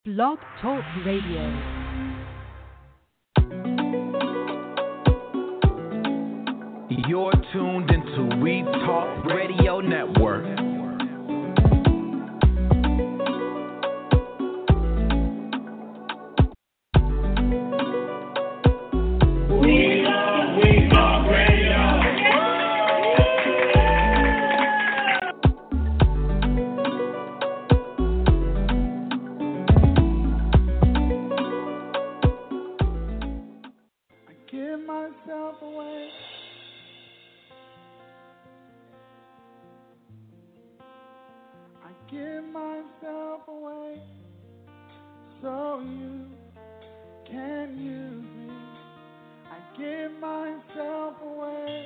Blog Talk Radio. You're tuned into We Talk Radio Network. We Talk Radio. I give myself away. I give myself away so you can use me. I give myself away.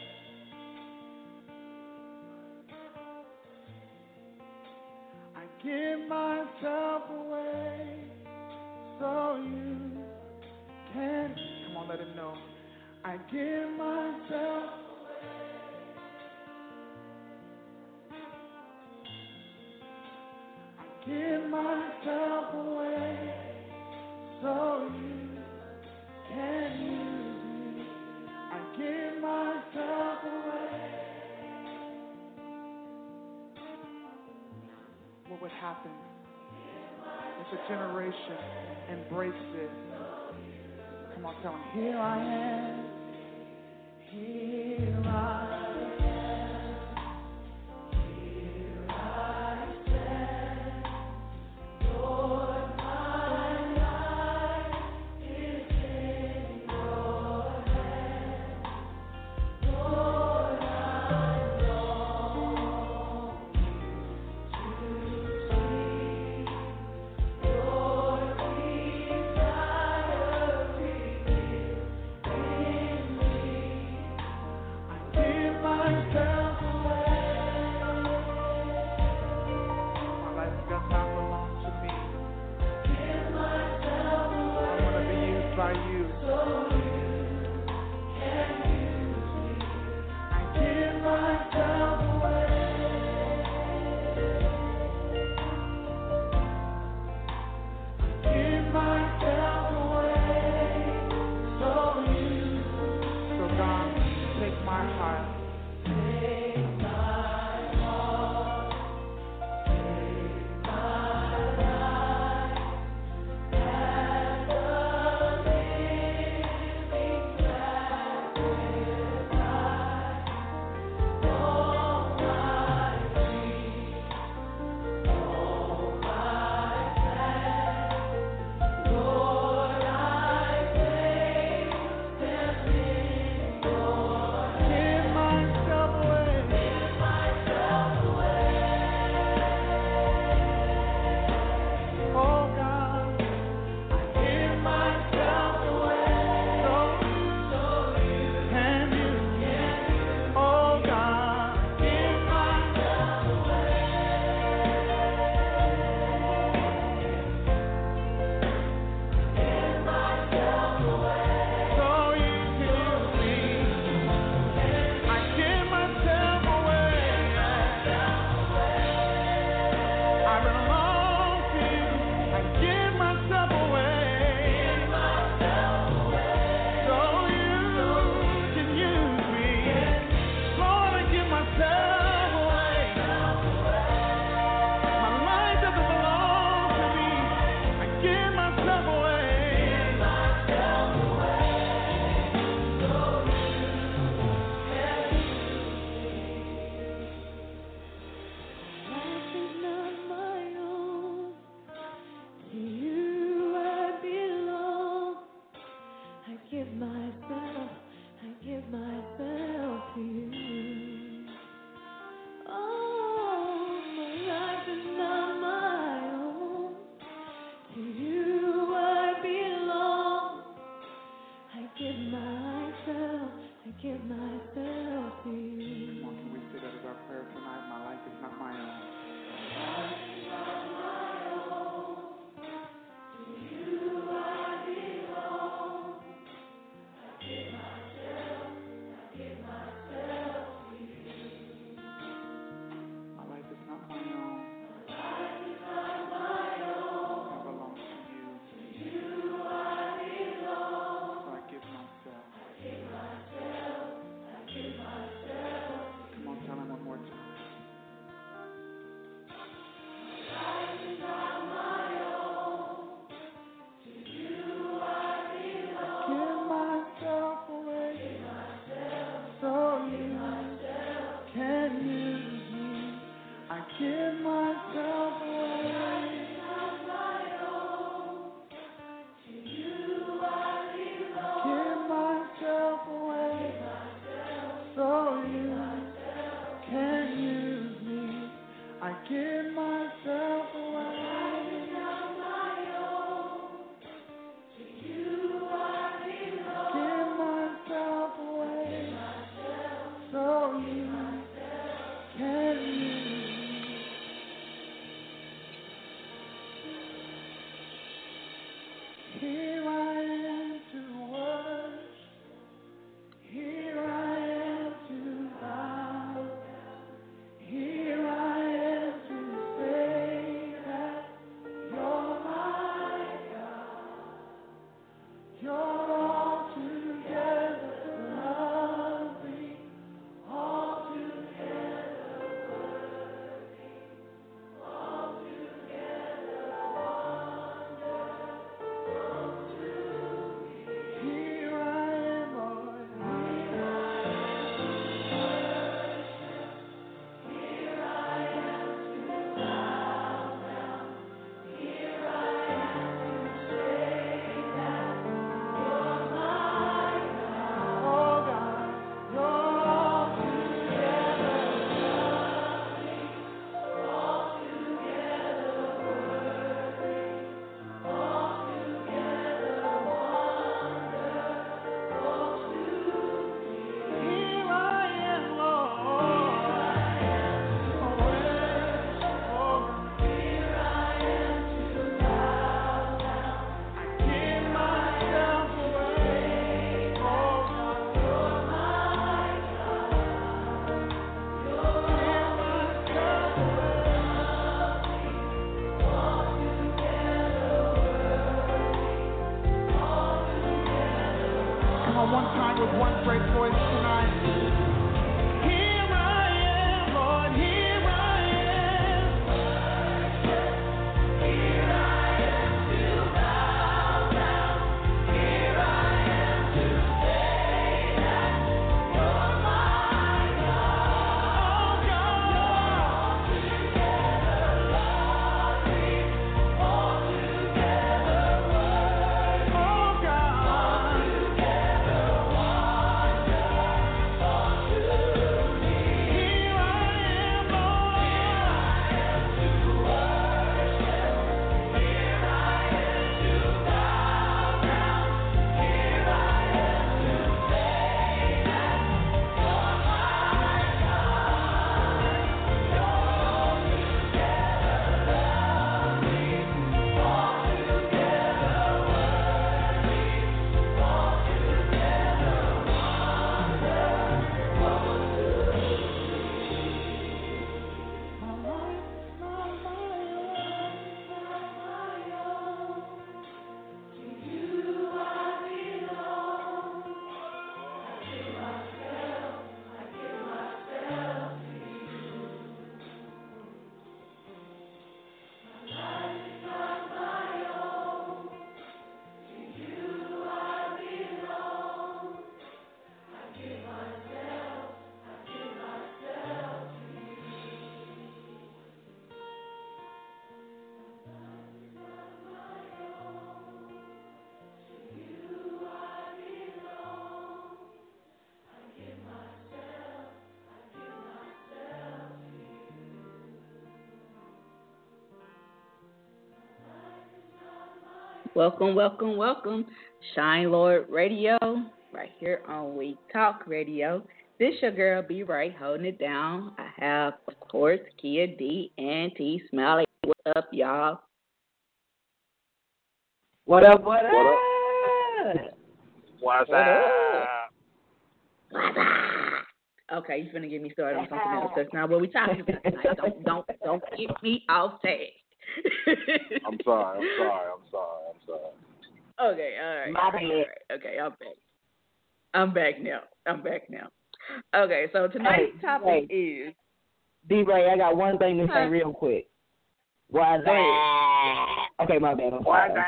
I give myself away so you can. Come on, let him know. I give myself. Give myself away so you can use me. I give myself away. What would happen if a generation embraced this? Come on, tell them, here I am. Here I am. Here I am to worship. Here I am to bow. Here I am to say that you're my God. You're altogether lovely, altogether worthy, altogether wonderful to me. Here I am, Lord. Here I am to worship. Here I am to bow down. Here I am to say that you're my God. Oh God, you're altogether lovely, altogether worthy, altogether wonderful to me. Here I am, Lord. To worship, oh, here I am to bow down. I give myself away, oh God, you're my God. You're myself away, altogether worthy, altogether. Come on, one time with one great voice tonight. Here I am, Lord, here I am. Here I am to bow down. Here I am to say that you're my God. Oh God, altogether lovely, altogether worthy. Oh God, altogether wonderful to me. Here I am, Lord. Here I am to worship. Here I am to bow down. Here I am to say that you're my God. You're altogether lovely, altogether worthy, altogether wonderful to me. My life is not my own. To you I belong. I give myself to you. My life is not my own. To you I belong. I give myself to you. Welcome, welcome, welcome. Shine Lord Radio, right here on We Talk Radio. This your girl B Right holding it down. I have, of course, Kia D and T Smiley. What up, y'all? What up, what What up? up? What's What up? up? Okay, you finna get me started on something else. That's not what we talking about tonight. Don't get me off task. I'm sorry. Okay, all right. My all bad. right. Okay, I'm back now. Okay, so tonight's topic is D-Ray, I got one thing to say real quick. What's Go ahead. that? Okay, my bad. I'm What's sorry.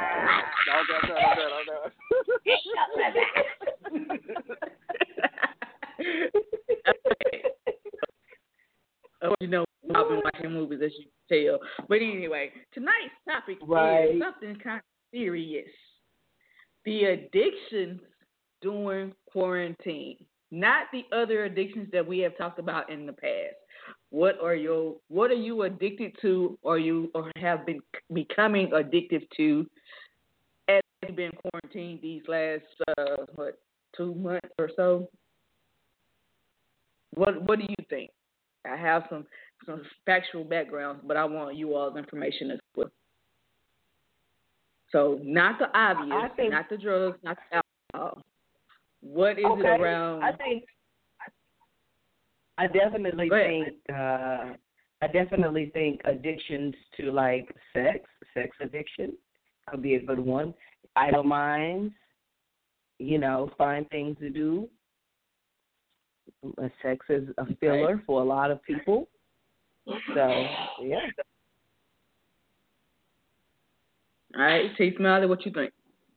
You know, I've been watching movies, as you can tell. But anyway, tonight's topic Right. is something kind of serious. The addictions during quarantine. Not the other addictions that we have talked about in the past. What are you addicted to, or have been becoming addicted to as you've been quarantined these last 2 months or so? What do you think? I have some factual backgrounds, but I want you all's information as well. So not the obvious, I think, not the drugs, not the alcohol. What is it okay, around? I definitely Go ahead. think addictions to like sex addiction could be a good one. Idle minds, find things to do. Sex is a filler for a lot of people. So, yeah. All right, T. Smiley, what you think?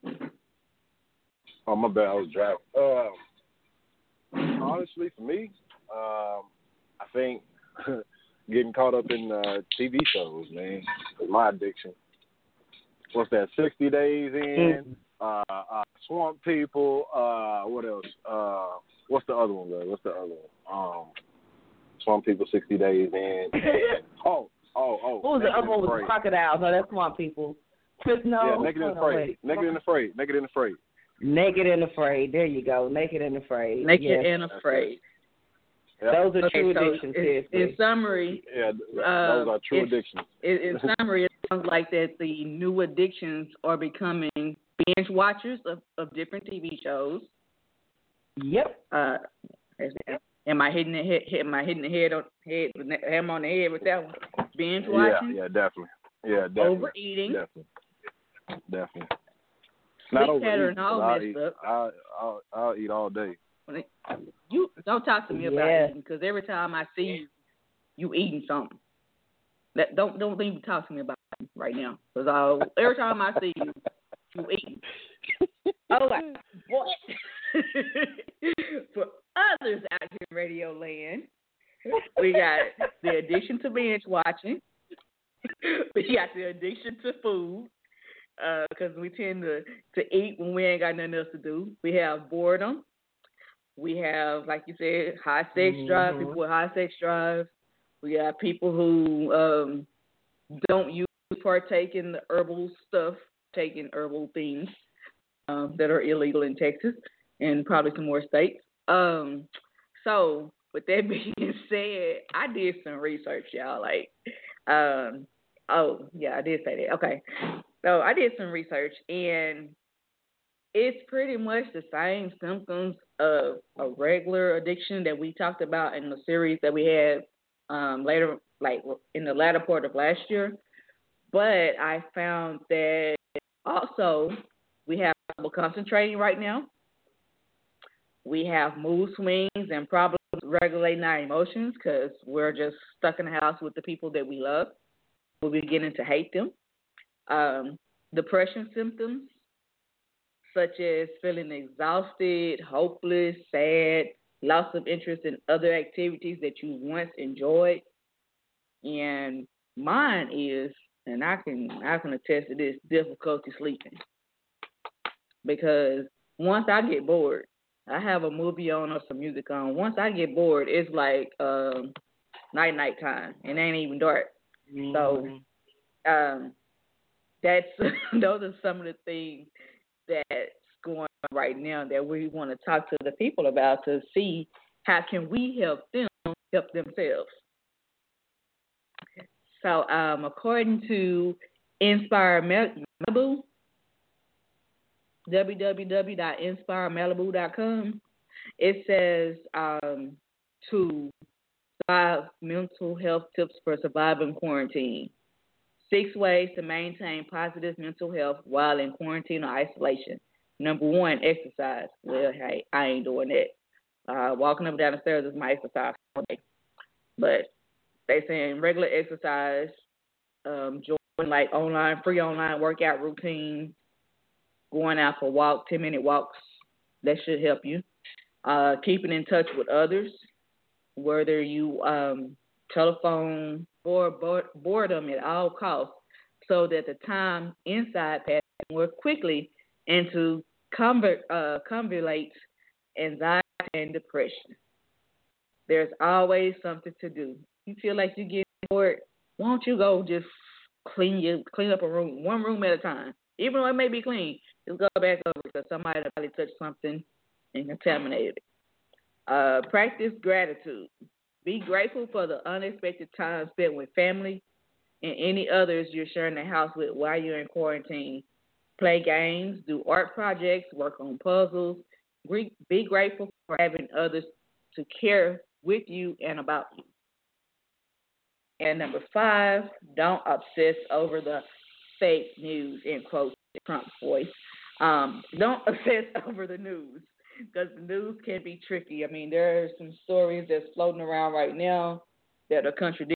Oh, my bad. I was driving. Honestly, for me, I think getting caught up in TV shows, man, is my addiction. What's that? 60 Days In, Swamp People. What else? What's the other one, though? Swamp People, 60 Days In. Oh. What was the other one with the crocodiles? No, that's Swamp People. Naked and Afraid. Naked and Afraid. Naked and Afraid. Naked and Afraid. There you go. Naked and Afraid. Naked and Afraid. Yep. Those are true addictions. In summary, those are true addictions. In summary, it sounds like that the new addictions are becoming binge watchers of different TV shows. Yep. Am I hitting the head? Am I hitting the head on the head with that one? Binge watching. Yeah, definitely. Yeah, definitely. Overeating. Definitely. Sleep Not pattern all messed up. I'll eat all day. You don't talk to me about eating, because every time I see you eating something, don't even talk to me about it right now, because every time I see you eating. Oh, like, what? For others out here in Radio Land, we got the addiction to binge watching. We got the addiction to food, because we tend to eat when we ain't got nothing else to do. We have boredom. We have, like you said, high sex drive, people with high sex drive. We got people who don't partake in the herbal stuff, taking herbal things that are illegal in Texas and probably some more states. So, with that being said, I did some research, y'all. I did say that. Okay. So, I did some research, and it's pretty much the same symptoms of a regular addiction that we talked about in the series that we had later, like in the latter part of last year. But I found that also we have trouble concentrating right now. We have mood swings and problems regulating our emotions because we're just stuck in the house with the people that we love. We're beginning to hate them. Depression symptoms, such as feeling exhausted, hopeless, sad, loss of interest in other activities that you once enjoyed. And mine is, and I can attest to this, difficulty sleeping. Because once I get bored, I have a movie on or some music on. Once I get bored, it's like night time. It ain't even dark. Mm-hmm. So that's those are some of the things that's going on right now that we want to talk to the people about to see how can we help them help themselves. So according to Inspire Malibu, www.inspiremalibu.com, it says to survive mental health tips for surviving quarantine. 6 ways to maintain positive mental health while in quarantine or isolation. Number 1, exercise. Well, hey, I ain't doing that. Walking up and down the stairs is my exercise all day. But they saying regular exercise, join like free online workout routine, going out for 10-minute walks. That should help you. Keeping in touch with others, whether you telephone or boredom at all costs, so that the time inside passes more quickly into convolute anxiety and depression. There's always something to do. You feel like you're getting bored, why don't you go just clean up a room, one room at a time. Even though it may be clean, just go back over because somebody probably touched something and contaminated it. Practice gratitude. Be grateful for the unexpected time spent with family and any others you're sharing the house with while you're in quarantine. play games, do art projects, work on puzzles. Be grateful for having others to care with you and about you. And number 5, don't obsess over the fake news, in quotes, Trump's voice. Don't obsess over the news because the news can be tricky. I mean, there are some stories that's floating around right now that are contradictory,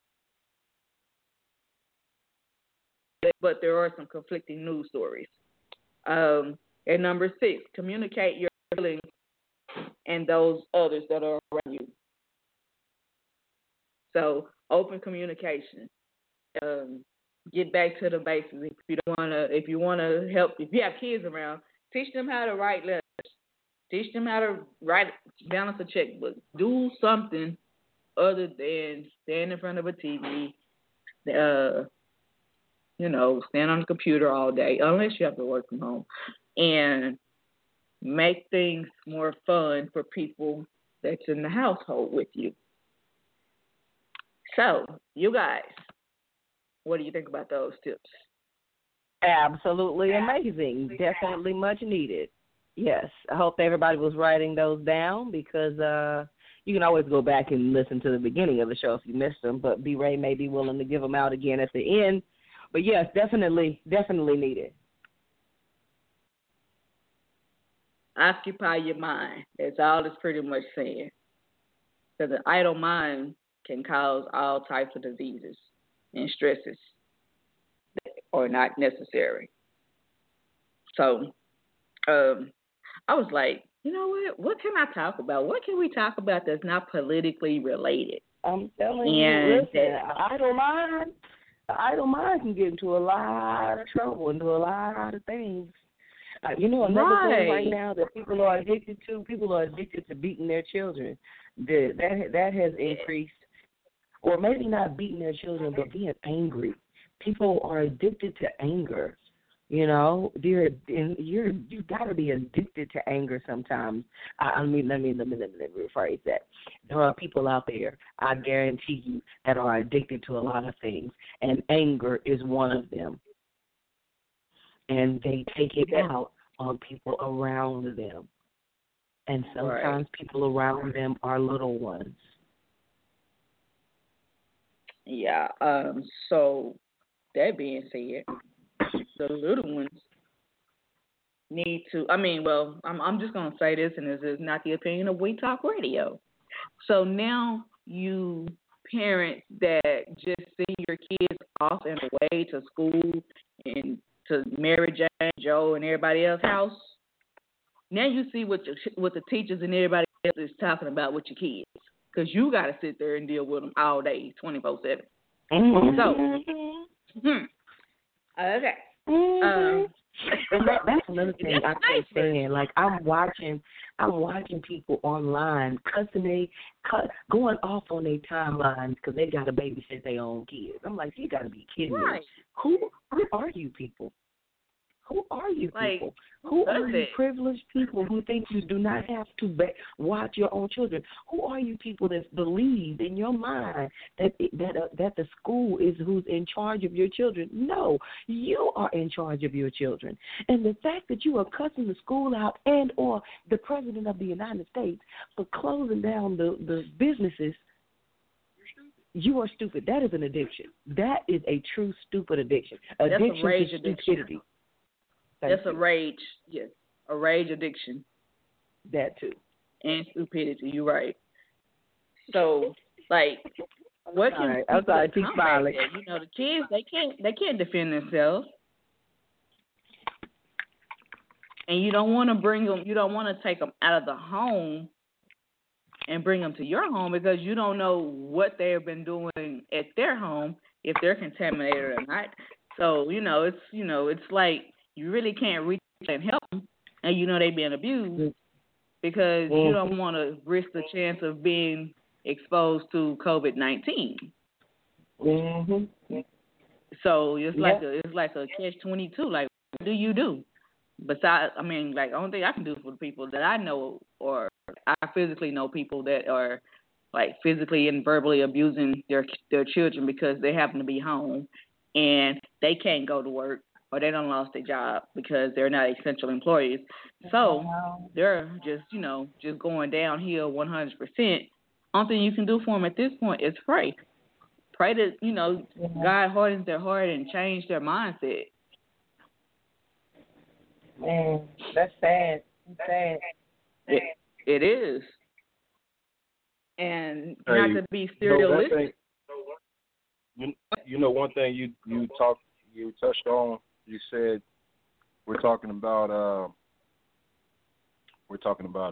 but there are some conflicting news stories. And number 6, communicate your feelings and those others that are around you. So open communication. Get back to the basics. If you wanna help, if you have kids around, teach them how to write letters. Teach them how to balance a checkbook. Do something other than stand in front of a TV. Stand on the computer all day, unless you have to work from home, and make things more fun for people that's in the household with you. So, you guys, what do you think about those tips? Absolutely amazing. Definitely much needed. Yes. I hope everybody was writing those down because you can always go back and listen to the beginning of the show if you missed them, but B-Ray may be willing to give them out again at the end. But, yes, definitely needed. Occupy your mind. That's all it's pretty much saying. Because an idle mind can cause all types of diseases and stresses that are not necessary. So, I was like, you know what can I talk about? What can we talk about that's not politically related? I'm telling you, listen, an idle mind can get into a lot of trouble and do a lot of things. Another thing right now that people are addicted to beating their children. That has increased. Or maybe not beating their children, but being angry. People are addicted to anger. You got to be addicted to anger sometimes. Let me rephrase that. There are people out there, I guarantee you, that are addicted to a lot of things, and anger is one of them. And they take it out on people around them. And sometimes people around them are little ones. Yeah. So that being said, the little ones need to. I'm just gonna say this, and this is not the opinion of We Talk Radio. So now you parents that just send your kids off and away to school and to Mary Jane, Joe, and everybody else's house. Now you see what the teachers and everybody else is talking about with your kids. Because you got to sit there and deal with them all day, 24/7. Mm-hmm. So, okay. And that's another thing I keep saying. Like I'm watching people online going off on their timelines because they got to babysit their own kids. I'm like, you got to be kidding me. Who are you people? Who are you people? Who are you privileged people who think you do not have to watch your own children? Who are you people that believe in your mind that the school is who's in charge of your children? No, you are in charge of your children. And the fact that you are cussing the school out and or the president of the United States for closing down the businesses, you are stupid. That is an addiction. That is a true stupid addiction. Addiction That's a rage to addiction. stupidity. That's a rage, yes, a rage addiction. That too. And stupidity, you're right. So, what can right. I'm sorry, keep smiling. The kids they can't defend themselves, and you don't want to bring them. You don't want to take them out of the home and bring them to your home because you don't know what they've been doing at their home if they're contaminated or not. So it's like. You really can't reach and help them, and they're being abused because you don't want to risk the chance of being exposed to COVID-19. Mm-hmm. So it's like a catch-22. Like, what do you do? Besides, the only thing I can do for the people that I know, or I physically know people that are physically and verbally abusing their children because they happen to be home and they can't go to work. or they done lost their job because they're not essential employees. So they're just, just going downhill 100%. Only thing you can do for them at this point is pray. Pray that, God hardens their heart and change their mindset. Man, that's sad. It's sad. It is. And not to be serialistic. One thing you touched on, you said we're talking about what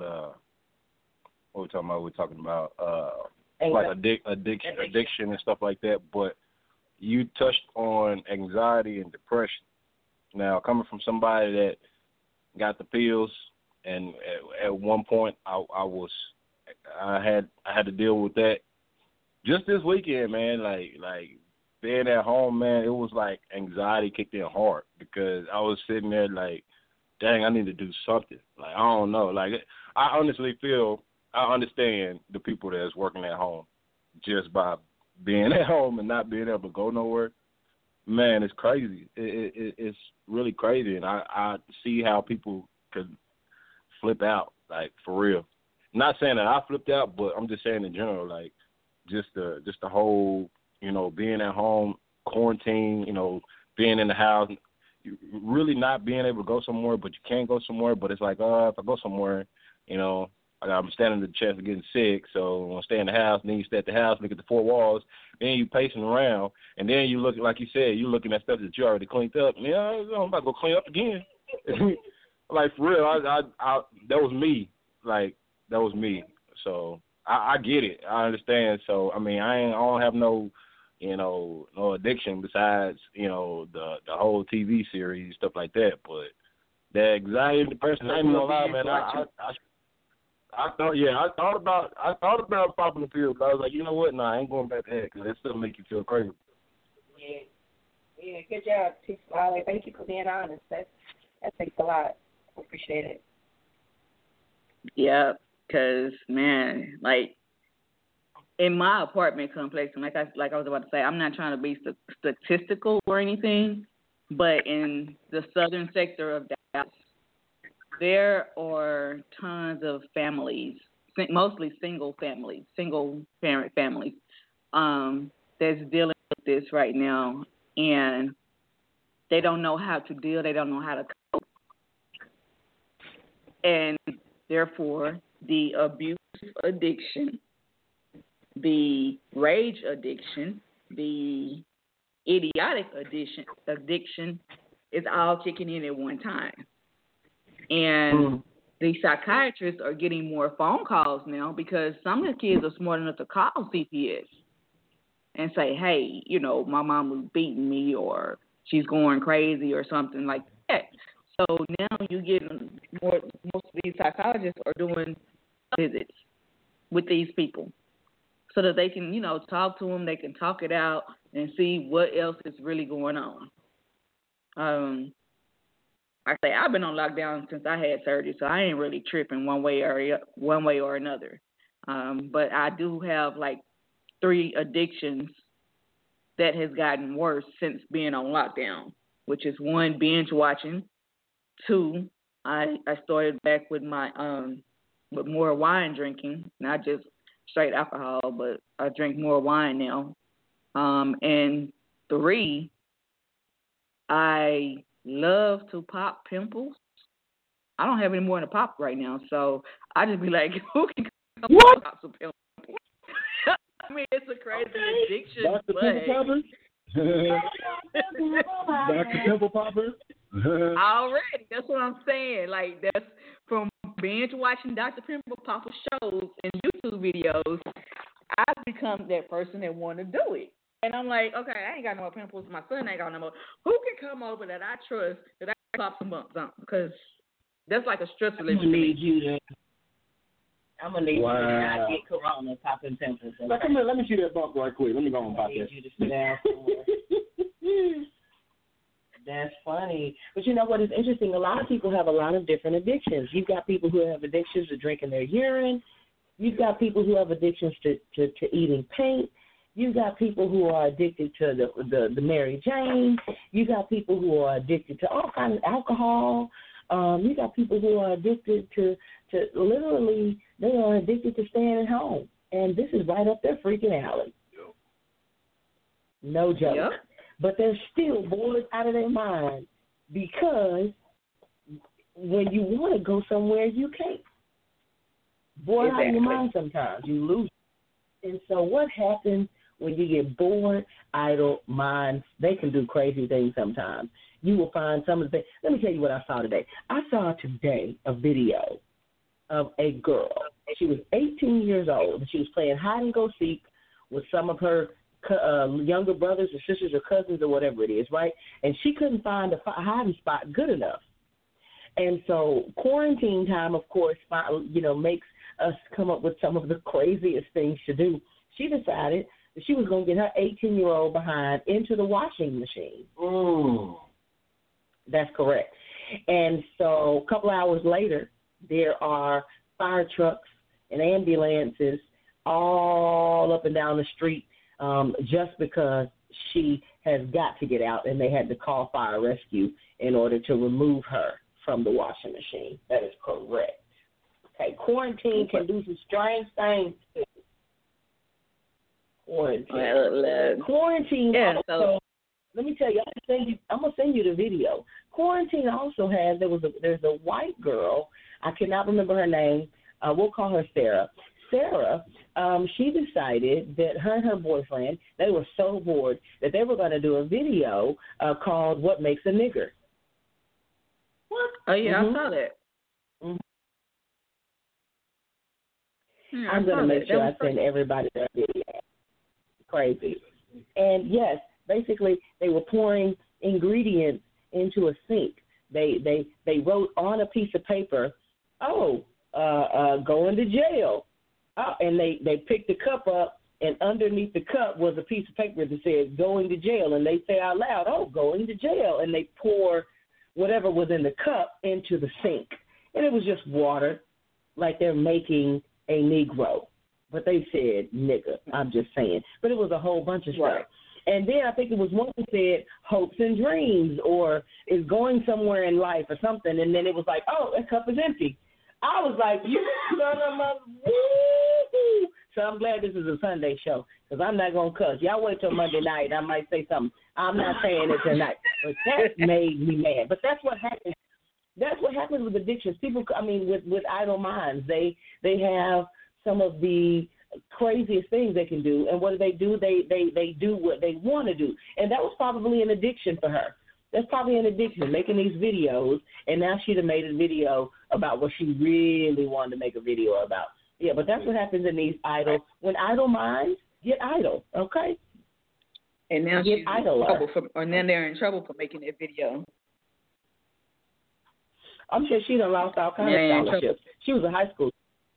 we're talking about like addiction and stuff like that, but you touched on anxiety and depression. Now, coming from somebody that got the pills, and at one point I had to deal with that just this weekend, man. Like being at home, man, it was like anxiety kicked in hard because I was sitting there like, dang, I need to do something. Like, I don't know. Like, I honestly feel I understand the people that's working at home just by being at home and not being able to go nowhere. Man, it's crazy. It's really crazy, and I see how people could flip out, like, for real. Not saying that I flipped out, but I'm just saying in general, like, just the whole, being at home, quarantine, being in the house, really not being able to go somewhere, but you can't go somewhere. But it's like, if I go somewhere, I'm standing the chance of getting sick, so I'm going to stay in the house. And then you stay at the house, look at the four walls. Then you pacing around, and then you look, like you said, you looking at stuff that you already cleaned up. I'm about to go clean up again. Like, for real, I that was me. Like, that was me. So I get it. I understand. So, I mean, I don't have no addiction besides, the whole TV series, stuff like that. But the anxiety and depression, I ain't gonna lie, man, I thought about popping the pill, but I was like, you know what? Nah, I ain't going back to that because that still make you feel crazy. Yeah, good job, T. Smiley. Thank you for being honest. That takes a lot. I appreciate it. Yeah, because, man, like, in my apartment complex, and like I was about to say, I'm not trying to be statistical or anything, but in the southern sector of Dallas, there are tons of families, mostly single parent families, that's dealing with this right now, and they don't know how to deal. They don't know how to cope, and therefore the abuse addiction, the rage addiction, the idiotic addiction is all kicking in at one time. And the psychiatrists are getting more phone calls now because some of the kids are smart enough to call CPS and say, hey, my mom was beating me or she's going crazy or something like that. So now you get most of these psychologists are doing visits with these people so that they can, talk to them, they can talk it out and see what else is really going on. I've been on lockdown since I had surgery, so I ain't really tripping one way or another. But I do have like 3 addictions that has gotten worse since being on lockdown, which is 1, binge watching. 2, I started back with my with more wine drinking, not just straight alcohol, but I drink more wine now. And 3, I love to pop pimples. I don't have any more to pop right now, so I just be like, who can come pop some pimples? I mean, it's a crazy addiction, Dr. Pimple Popper? Dr. Pimple Popper? Already, that's what I'm saying. Like, that's from binge watching Dr. Pimple Popper shows and YouTube videos, I've become that person that want to do it. And I'm like, okay, I ain't got no more pimples. My son ain't got no more. Who can come over that I trust that I can pop some bumps on? Because that's like a stress relief. I'm going to need you to not get corona popping pimples. Let me see that bump right quick. Let me go on about that. You to sit down somewhere. That's funny. But you know what is interesting? A lot of people have a lot of different addictions. You've got people who have addictions to drinking their urine. You've got people who have addictions to eating paint. You got people who are addicted to the Mary Jane. You got people who are addicted to all kinds of alcohol. You got people who are addicted to literally, they are addicted to staying at home. And this is right up their freaking alley. Yep. No joke. Yep. But they're still bored out of their mind because when you want to go somewhere, you can't. Bored out of your mind sometimes. You lose. And so what happens when you get bored, idle minds? They can do crazy things sometimes. You will find some of the things. Let me tell you what I saw today. I saw today a video of a girl. She was 18 years old, and she was playing hide-and-go-seek with some of her younger brothers or sisters or cousins or whatever it is, right? And she couldn't find a hiding spot good enough. And so quarantine time, of course, makes us come up with some of the craziest things to do. She decided that she was going to get her 18-year-old behind into the washing machine. That's correct. And so a couple hours later, there are fire trucks and ambulances all up and down the street just because she has got to get out, and they had to call fire rescue in order to remove her from the washing machine. That is correct. Okay, quarantine can do some strange things. Quarantine also, let me tell you, I'm gonna send you the video. Quarantine also has there's a white girl. I cannot remember her name. We'll call her Sarah. Sarah, she decided that her and her boyfriend, they were so bored that they were going to do a video called "What Makes a Nigger." What? Oh yeah, I saw that. Yeah, I'm going to make sure I send everybody that video. Crazy. And yes, basically they were pouring ingredients into a sink. They wrote on a piece of paper, going to jail. And they picked the cup up, and underneath the cup was a piece of paper that said going to jail. And they say out loud, going to jail. And they pour whatever was in the cup into the sink. And it was just water, like they're making a Negro. But they said nigger, I'm just saying. But it was a whole bunch of stuff. Right. And then I think it was one that said hopes and dreams or is going somewhere in life or something. And then it was like, that cup is empty. I was like, you son of a woo. So I'm glad this is a Sunday show because I'm not going to cuss. Y'all wait till Monday night. I might say something. I'm not saying it tonight. But that made me mad. But that's what happens. That's what happens with addictions. People, with idle minds, they have some of the craziest things they can do. And what do? They do what they want to do. And that was probably an addiction for her. That's probably an addiction, making these videos, and now she'd have made a video about what she really wanted to make a video about. Yeah, but that's what happens in these when idle minds get idle, okay? And now she's in trouble and then they're in trouble for making that video. I'm sure she done lost all kinds of scholarships. She was a high school.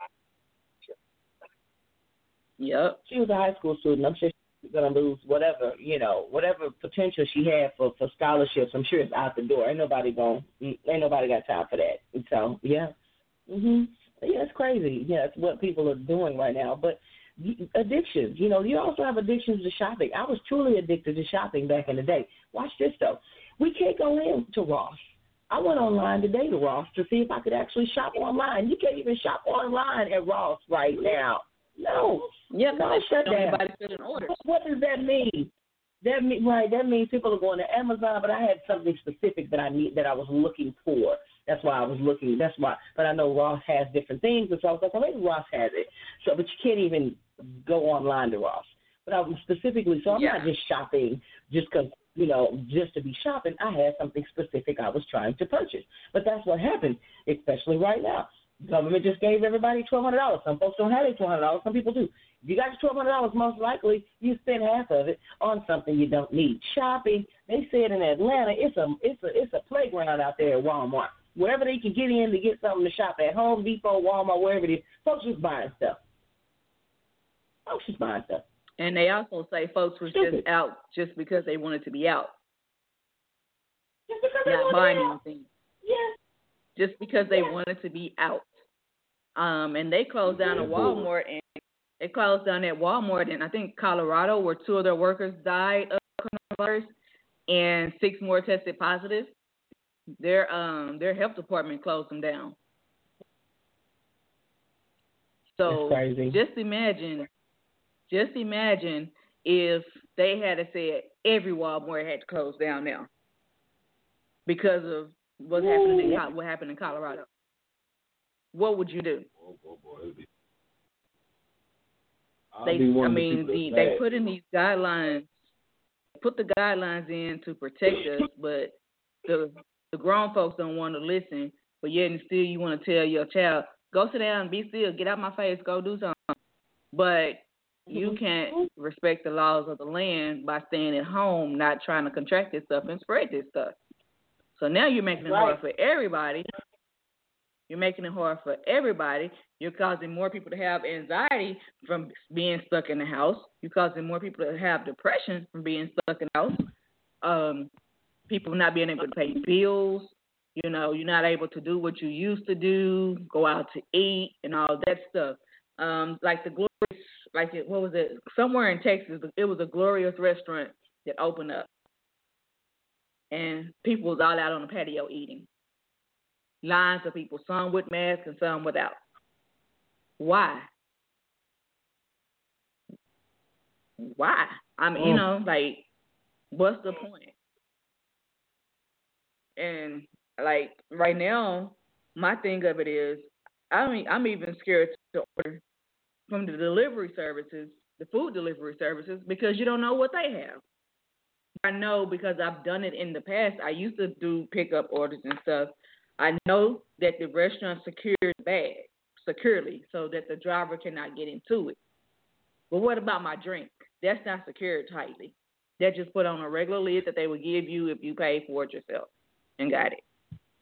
Yep. She was a high school student. I'm sure she's going to lose whatever potential she had for scholarships. I'm sure it's out the door. Ain't nobody got time for that. And so, yeah. Yeah, it's crazy. Yeah, it's what people are doing right now. But addictions, you also have addictions to shopping. I was truly addicted to shopping back in the day. Watch this, though. We can't go in to Ross. I went online today to Ross to see if I could actually shop online. You can't even shop online at Ross right now. No. Yeah, no, shut down. What does that mean? That means people are going to Amazon, but I had something specific that I was looking for. That's why I was looking. That's why. But I know Ross has different things, and so I was like, well, maybe Ross has it. So, but you can't even go online to Ross. But I was specifically, so I'm not just shopping just because, just to be shopping. I had something specific I was trying to purchase. But that's what happened, especially right now. Government just gave everybody $1,200. Some folks don't have their $1,200. Some people do. If you got your $1,200, most likely you spend half of it on something you don't need. Shopping. They said in Atlanta, it's a playground out there at Walmart. Wherever they can get in to get something to shop at, Home Depot, Walmart, wherever it is, folks just buying stuff. And they also say folks were just out just because they wanted to be out. Just because they not buying anything. Yeah. Just because they wanted to be out. And they closed down a Walmart and They closed down at Walmart in, I think, Colorado, where 2 of their workers died of coronavirus and 6 more tested positive. Their health department closed them down. So That's crazy. just imagine if they had said every Walmart had to close down now because of what happened in Colorado. What would you do? They put in these guidelines, put the guidelines in to protect us, but the grown folks don't want to listen. But yet and still, you want to tell your child, go sit down and be still, get out my face, go do something. But you can't respect the laws of the land by staying at home, not trying to contract this stuff and spread this stuff. So now you're making it hard for everybody. You're causing more people to have anxiety from being stuck in the house. You're causing more people to have depression from being stuck in the house. People not being able to pay bills. You know, you're not able to do what you used to do, go out to eat and all that stuff. Like the Glorious, what was it? Somewhere in Texas, it was a Glorious restaurant that opened up. And people was all out on the patio eating. Lines of people, some with masks and some without. Why? I mean, you know, like, what's the point? And, like, right now, my thing of it is, I'm even scared to order from the delivery services, the food delivery services, because you don't know what they have. I know because I've done it in the past. I used to do pickup orders and stuff. I know that the restaurant secured the bag securely so that the driver cannot get into it. But what about my drink? That's not secured tightly. That's just put on a regular lid that they would give you if you paid for it yourself and got it.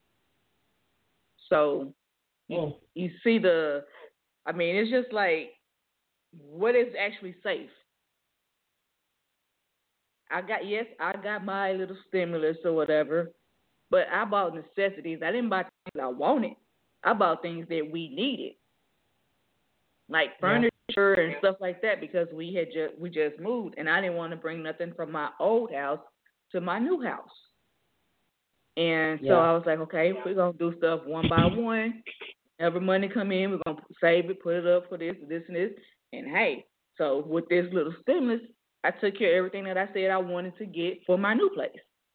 So you see it's just like, what is actually safe? I got my little stimulus or whatever, but I bought necessities. I didn't buy things I wanted. I bought things that we needed, like furniture and stuff like that, because we just moved, and I didn't want to bring nothing from my old house to my new house. And so I was like, okay, we're gonna do stuff one by one. Every money come in, we're gonna save it, put it up for this, and this. And hey, so with this little stimulus, I took care of everything that I said I wanted to get for my new place.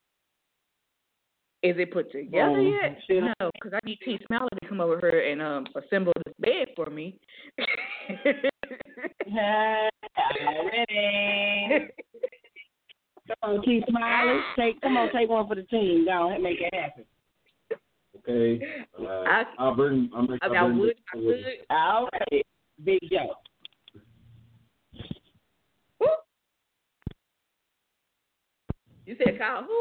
Is it put together yet? No, because I need T. Smiley to come over here and assemble this bed for me. Ready. Come on, T. Smiley. Take one for the team. Go and make it happen. Okay. I'll bring. I would. All right. Big Joe. Who? You said call who?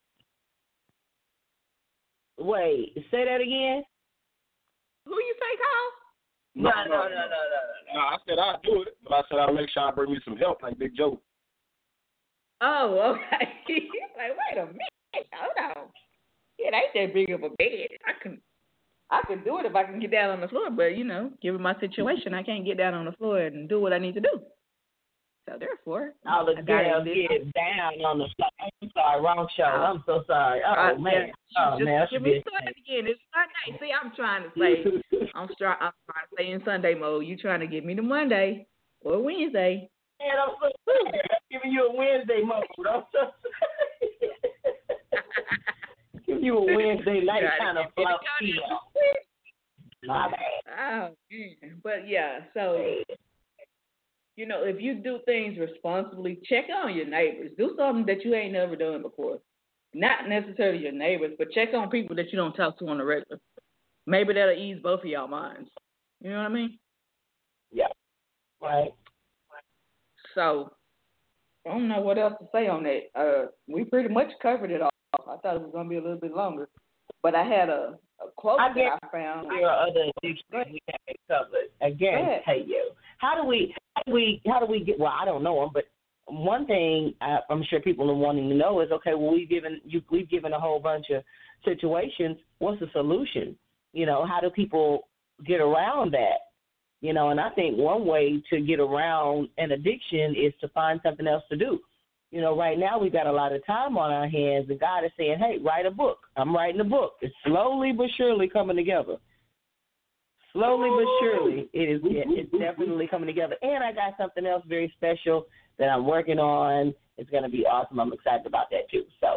Wait, say that again. Who you say call? No. No, I said I'd do it, but I said I'll make sure I bring me some help like Big Joe. Oh, okay. Like, wait a minute. Hold on. It ain't that big of a bed. I can do it if I can get down on the floor, but, you know, given my situation, I can't get down on the floor and do what I need to do. So, therefore, all the girls get down on the floor. I'm sorry, wrong show. I'm so sorry. Oh, man. Just give me started again. It's Sunday. See, I'm trying to say, I'm trying to stay in Sunday mode. You trying to give me the Monday or Wednesday. Man, I'm so sorry. I'm giving you a Wednesday mode. I'm so sorry. Give you a Wednesday night kind of flow. My bad. Oh, man. But, yeah, so, you know, if you do things responsibly, check on your neighbors. Do something that you ain't never done before. Not necessarily your neighbors, but check on people that you don't talk to on the regular. Maybe that'll ease both of y'all minds. You know what I mean? Yeah. Right. So, I don't know what else to say on that. We pretty much covered it all. I thought it was going to be a little bit longer. But I had a quote that I found. There are other addictions we haven't covered. Again, hey you. How do we get? Well, I don't know them, but one thing I'm sure people are wanting to know is, okay, well, we've given a whole bunch of situations. What's the solution? You know, how do people get around that? And I think one way to get around an addiction is to find something else to do. Right now we got a lot of time on our hands, and God is saying, hey, write a book. I'm writing a book. It's slowly but surely coming together. Slowly but surely, it's definitely coming together. And I got something else very special that I'm working on. It's going to be awesome. I'm excited about that, too. So,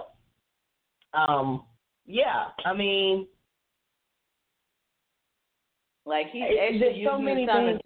yeah, I mean, like he's actually using his time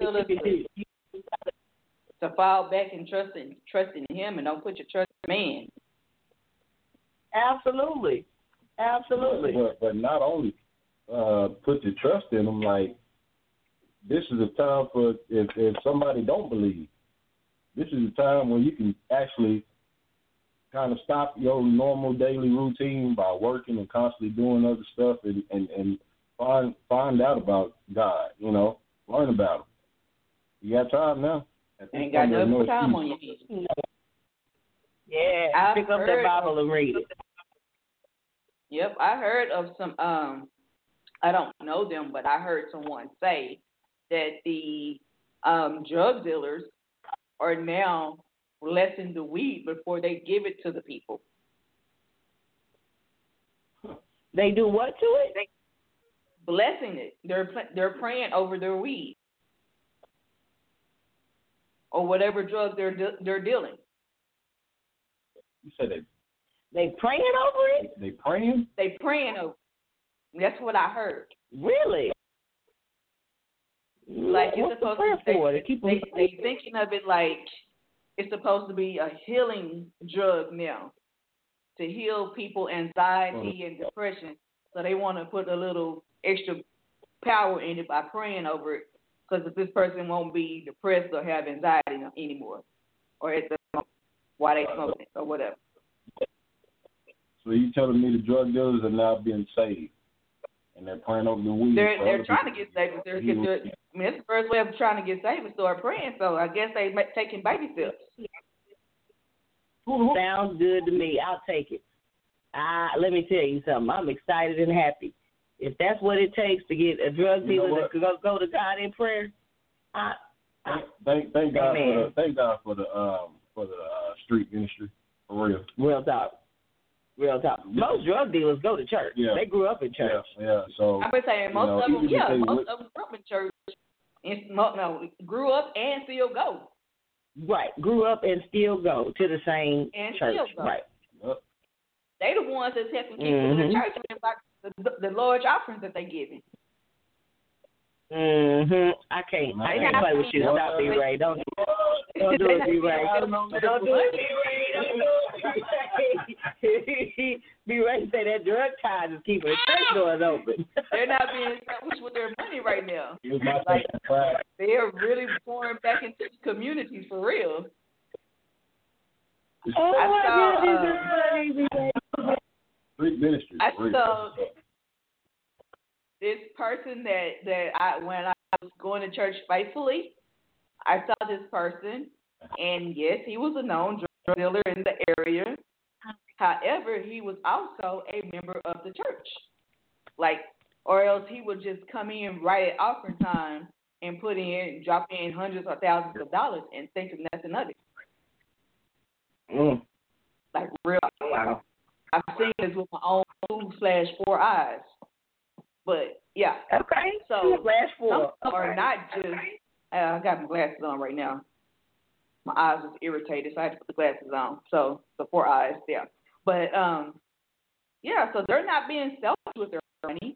to fall back and trust in him, and don't put your trust in man. Absolutely. But not only put your trust in him, like, this is a time for if somebody don't believe, this is a time when you can actually kind of stop your normal daily routine by working and constantly doing other stuff and find out about God, learn about him. You got time now. Ain't got no time on your hands. Yeah, pick up that Bible and read it. Yep, I heard of some, I don't know them, but I heard someone say that the drug dealers are now blessing the weed before they give it to the people. They do what to it? Blessing it. They're praying over their weed or whatever drug they're dealing. You said they praying over it? They praying? They praying over it. That's what I heard. Really? Like it's supposed to they thinking of it like it's supposed to be a healing drug now to heal people anxiety and depression. So they want to put a little extra power in it by praying over it, because if this person won't be depressed or have anxiety anymore, or at the moment while they smoke it or whatever. So you telling me the drug dealers are now being saved? And they're praying over the weed. They're trying to get saved. That's the first way of trying to get saved is start praying. So I guess they're taking baby steps. Sounds good to me. I'll take it. Let me tell you something. I'm excited and happy. If that's what it takes to get a drug dealer to go to God in prayer, thank God for the street ministry, for real. Real talk. Most drug dealers go to church. Yeah. They grew up in church. Yeah. So I've been saying most of them grew up in church. Grew up and still go. Right. Grew up and still go to the same and church. Still go. Right. They the ones that's helping people in the church about the large offerings that they giving. I can't play with you. Stop, B-Ray. Don't do it, B-Ray. Don't do it, B-Ray. B-Ray say that drug tide is keeping the church doors open. They're not being selfish with their money right now. Like, they're really pouring back into the communities for real. I saw this person that when I was going to church faithfully, I saw this person, and yes, he was a known drug dealer in the area. However, he was also a member of the church. Or else he would just come in right at offering time and drop in hundreds or thousands of dollars and think of nothing of it. Like real. Wow. I've seen this with my own 2/4 eyes. But yeah. Okay. So some are not just. I got my glasses on right now. My eyes was irritated, so I had to put the glasses on. So the 4 eyes, yeah. But yeah. So they're not being selfish with their money.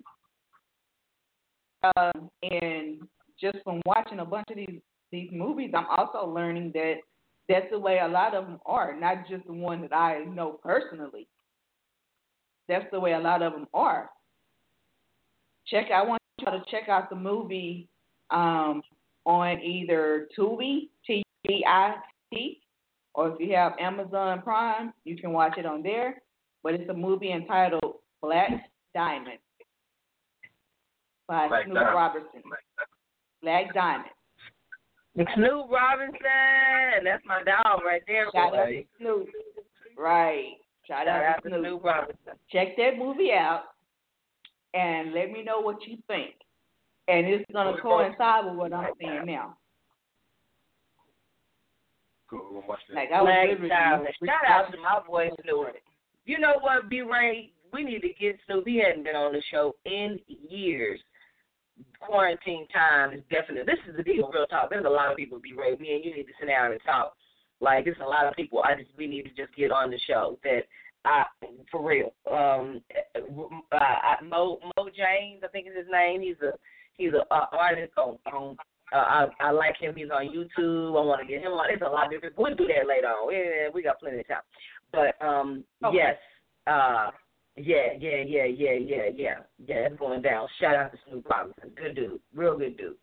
And just from watching a bunch of these movies, I'm also learning that that's the way a lot of them are. Not just the one that I know personally. That's the way a lot of them are. I want you to check out the movie on either Tubi, TVIT, or if you have Amazon Prime, you can watch it on there. But it's a movie entitled Black Diamond by Snoop Robinson. Black Diamond. Snoop Robinson, that's my dog right there. Shout out to Snoop. Right. Shout out to Snoop Robinson. Check that movie out and let me know what you think. and it's going to coincide with what I'm seeing now. Cool. Watch that. Like I was literally Shout out to my boy Snoop. You know what, B-Ray? We need to get Snoop. He hadn't been on the show in years. Quarantine time is definitely. This is the deal, real talk. There's a lot of people, B-Ray. Me and you need to sit down and talk. Like, there's a lot of people. We need to just get on the show. For real. Mo James, I think is his name. He's a artist on. I like him. He's on YouTube. I want to get him on. There's a lot of different. We'll do that later on. Yeah, we got plenty of time. But okay. Yes. Yeah. It's going down. Shout out to Snoop Robinson. Good dude. Real good dude.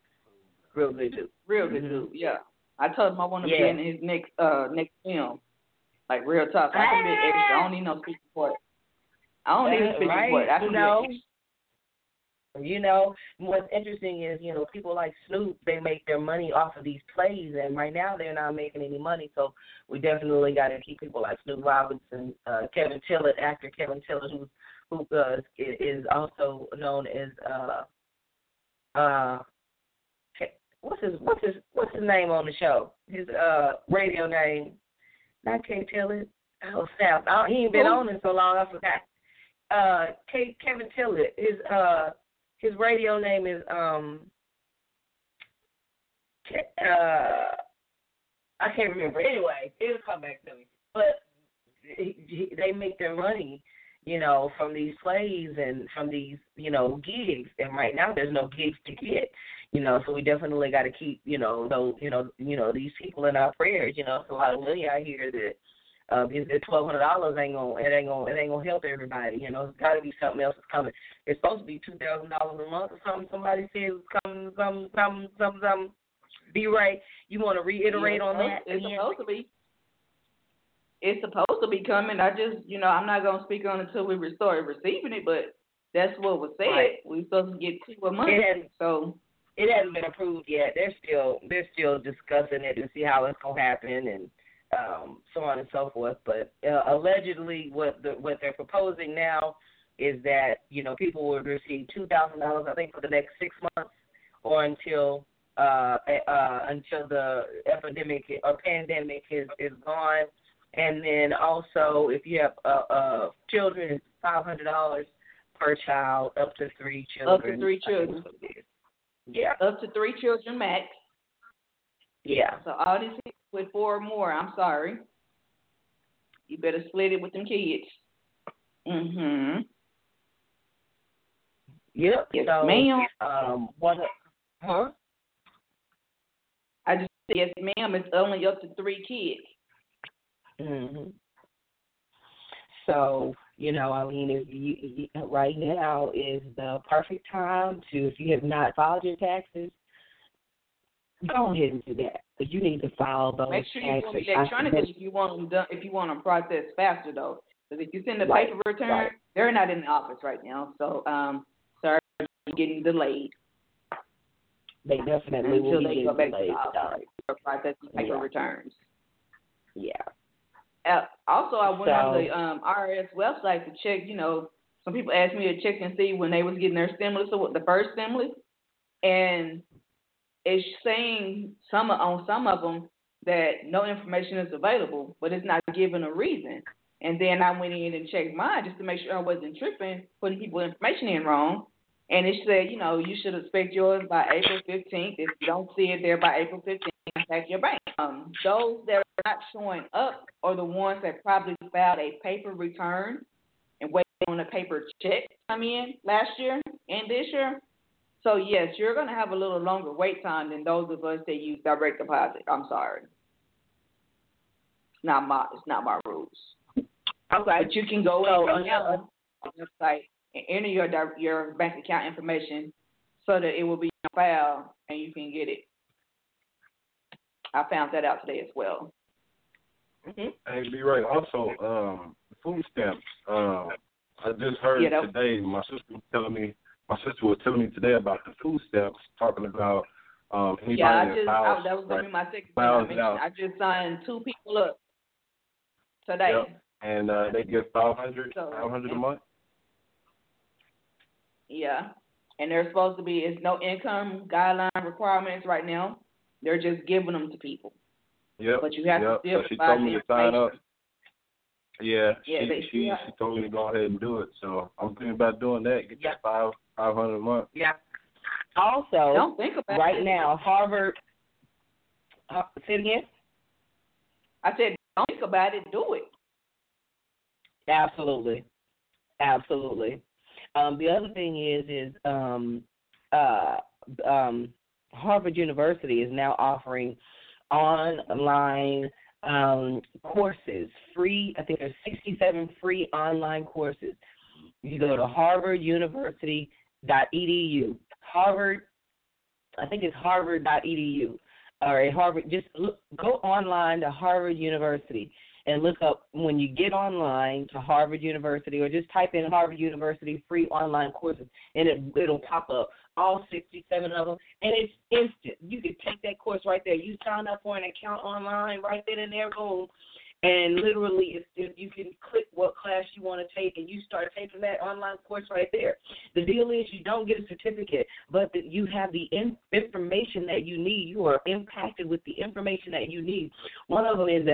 Yeah. I told him I want to be in his next film. Like real talk. I can be extra. I don't need no speaking for it. I don't need a speaking for it. I can be extra. You know, what's interesting is, people like Snoop, they make their money off of these plays, and right now they're not making any money, so we definitely got to keep people like Snoop Robinson, Kevin Tillett, actor Kevin Tillett, who is also known as, what's his name on the show? His radio name, not Kay Tillett. Oh, snap. He ain't been on in so long, I forgot. Kevin Tillett, his radio name is I can't remember. Anyway, it'll come back to me. But they make their money, from these plays and from these, gigs. And right now there's no gigs to get, so we definitely got to keep, these people in our prayers. It's a lot of money out here that. $1,200 ain't gonna help everybody. It's got to be something else that's coming. It's supposed to be $2,000 a month or something. Somebody says something. Be right. You want to reiterate on that? It's supposed to be. It's supposed to be coming. I just, I'm not gonna speak on it until we start receiving it. But that's what was said. Right. We're supposed to get $2 a month. It hasn't been approved yet. They're still discussing it to see how it's gonna happen and. So on and so forth, but allegedly, what they're proposing now is that people will receive $2,000, I think, for the next 6 months, or until the epidemic or pandemic is gone, and then also if you have children, it's $500 per child, up to 3 children. Up to 3 children. Yeah. Up to 3 children max. Yeah. So all these people with 4 or more, I'm sorry. You better split it with them kids. Mhm. Yep. Yes, so, ma'am. Huh? I just said yes, ma'am. It's only up to 3 kids. Mhm. So right now is the perfect time to, if you have not filed your taxes, go ahead and do that. But you need to file those. Make sure you do taxes. them electronically if you want them done. If you want them processed faster, though, because if you send the paper return, they're not in the office right now. So, sorry, you're getting delayed. They definitely will be getting delayed. To the office for processing paper returns. Yeah. Also, I went on the IRS website to check. Some people asked me to check and see when they was getting their stimulus, or the first stimulus, and it's saying on some of them that no information is available, but it's not giving a reason. And then I went in and checked mine just to make sure I wasn't tripping, putting people's information in wrong. And it said, you should expect yours by April 15th. If you don't see it there by April 15th, contact your bank. Those that are not showing up are the ones that probably filed a paper return and waiting on a paper check to come in last year and this year. So, yes, you're going to have a little longer wait time than those of us that use direct deposit. I'm sorry. It's not my rules. Okay. But you can go on the website and enter your bank account information so that it will be on file and you can get it. I found that out today as well. Mm-hmm. Hey, be right. Also, food stamps. I just heard today. My sister was telling me today about the food stamps, talking about anybody that files. That was going to be my second thing. I just signed 2 people up today. Yep. And they get $500 a month. Yeah. and they're supposed to be. It's no income guideline requirements right now. They're just giving them to people. Yep. But you have to still So she provide told me the to sign up. information. Yeah, Yeah, she told me to go ahead and do it. So I'm thinking about doing that. Get that $500 a month. Yeah. Also, Don't think about right it. now, Harvard. Say it again. I said, don't think about it. Do it. Absolutely. The other thing is Harvard University is now offering online courses, free. I think there's 67 free online courses. You go to harvarduniversity.edu. I think it's harvard.edu. Or at Harvard, go online to Harvard University and look up, when you get online to Harvard University, or just type in Harvard University free online courses, and it'll pop up, all 67 of them, and it's instant. You can take that course right there. You sign up for an account online right then and there, boom, and literally you can click what class you want to take, and you start taking that online course right there. The deal is you don't get a certificate, but that you have the information that you need. You are impacted with the information that you need. One of them is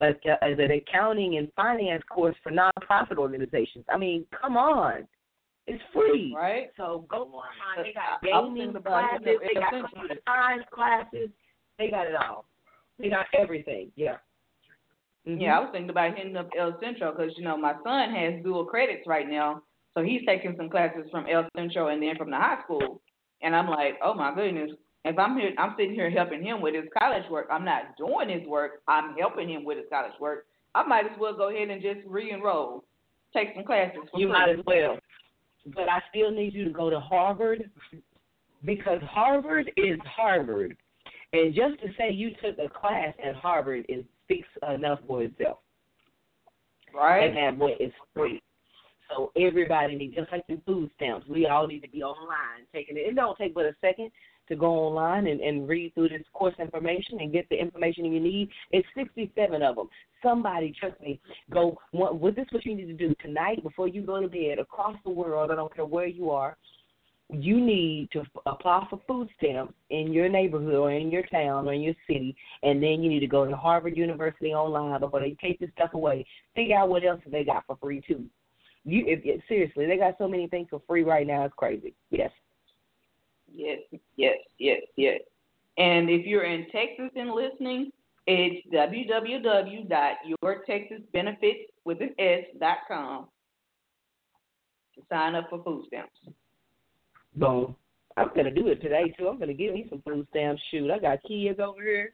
an accounting and finance course for nonprofit organizations. I mean, come on. It's free. Right. So go online. They got gaming classes. They got computer science classes. They got it all. They got everything. Yeah. Mm-hmm. Yeah, I was thinking about hitting up El Centro because, my son has dual credits right now. So he's taking some classes from El Centro and then from the high school. And I'm like, oh, my goodness. If I'm sitting here helping him with his college work. I'm not doing his work. I'm helping him with his college work. I might as well go ahead and just re-enroll, take some classes for free. You might as well. But I still need you to go to Harvard, because Harvard is Harvard. And just to say you took a class at Harvard is speaks enough for itself. Right. And that boy is free. So everybody needs, just like the food stamps, we all need to be online taking it. It don't take but a second to go online and read through this course information and get the information you need. It's 67 of them. Somebody, trust me, this is what you need to do tonight before you go to bed across the world. I don't care where you are. You need to apply for food stamps in your neighborhood or in your town or in your city, and then you need to go to Harvard University online before they take this stuff away. Figure out what else they got for free, too. Seriously, they got so many things for free right now. It's crazy. Yes. Yes. And if you're in Texas and listening, it's www.yourtexasbenefits.com to sign up for food stamps. Boom. I'm going to do it today, too. I'm going to give me some food stamps. Shoot, I got kids over here.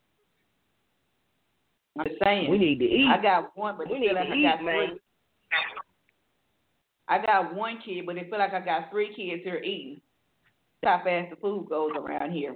I'm just saying. We need to eat. I got one, but we need to eat, man. I got one kid, but it feel like I got 3 kids here eating. That's how fast the food goes around here.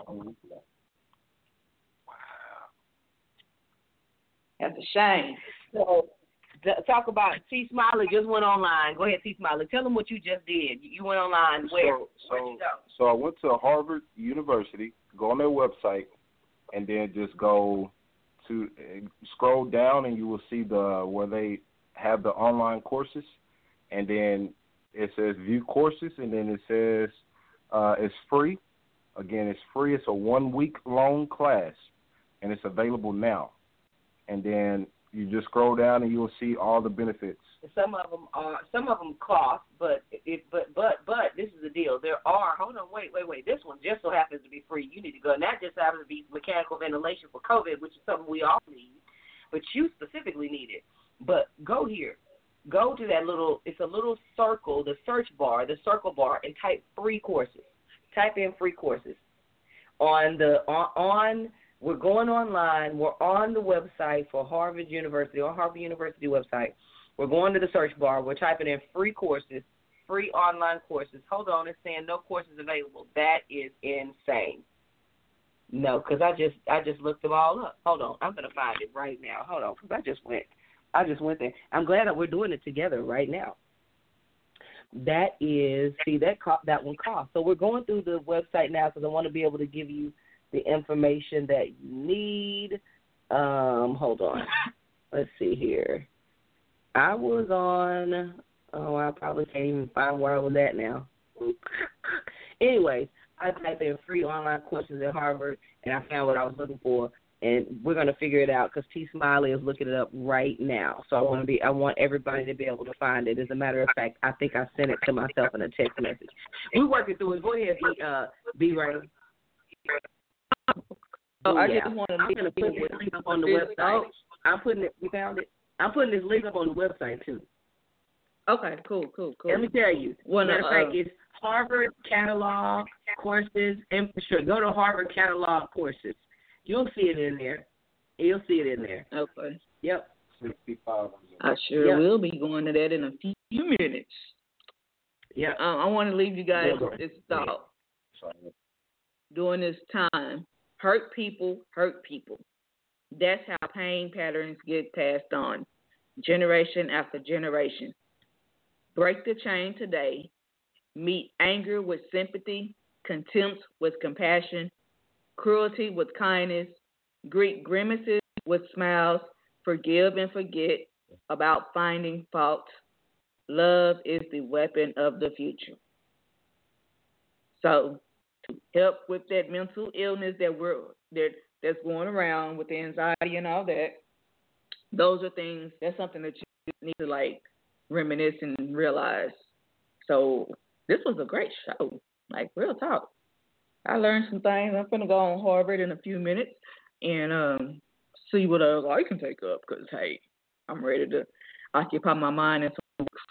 That's a shame. So, talk about T. Smiley just went online. Go ahead, T. Smiley. Tell them what you just did. You went online. Where? So I went to Harvard University. Go on their website, and then just go to scroll down, and you will see where they have the online courses, and then it says view courses, and then it says it's free. Again, it's free. It's a 1-week long class, and it's available now. And then you just scroll down and you'll see all the benefits. Some of them cost, but this is the deal. There are. Hold on, wait. This one just so happens to be free. You need to go, and that just happens to be mechanical ventilation for COVID, which is something we all need, but you specifically need it. But go here. Go to that it's a little circle, the circle bar, and type free courses. Type in free courses. We're going online. We're on the website for Harvard University, or Harvard University website. We're going to the search bar. We're typing in free courses, free online courses. Hold on, it's saying no courses available. That is insane. No, because I just looked them all up. Hold on, I'm going to find it right now. Hold on, because I just went there. I'm glad that we're doing it together right now. That one cost. So we're going through the website now because I want to be able to give you the information that you need. Hold on. Let's see here. I was on, I probably can't even find where I was at now. Anyways, I typed in free online courses at Harvard, and I found what I was looking for. And we're gonna figure it out because T. Smiley is looking it up right now. So I want everybody to be able to find it. As a matter of fact, I think I sent it to myself in a text message. We're working through it. Go ahead, B-Ray. I just want to. I'm gonna put this link up on the website. I'm putting it. We found it. I'm putting this link up on the website too. Okay, cool. Let me tell you. Matter of fact, it's Harvard Catalog Courses. And sure, go to Harvard Catalog Courses. You'll see it in there. Okay. Yep. 65. I sure will be going to that in a few minutes. Yeah. I want to leave you guys with this thought. During this time, hurt people. That's how pain patterns get passed on, generation after generation. Break the chain today. Meet anger with sympathy, contempt with compassion, cruelty with kindness, greet grimaces with smiles, forgive and forget about finding fault. Love is the weapon of the future. So, to help with that mental illness that's going around with the anxiety and all that, that's something that you need to reminisce and realize. So, this was a great show, real talk. I learned some things. I'm going to go on Harvard in a few minutes and see what else I can take up because, hey, I'm ready to occupy my mind in some books.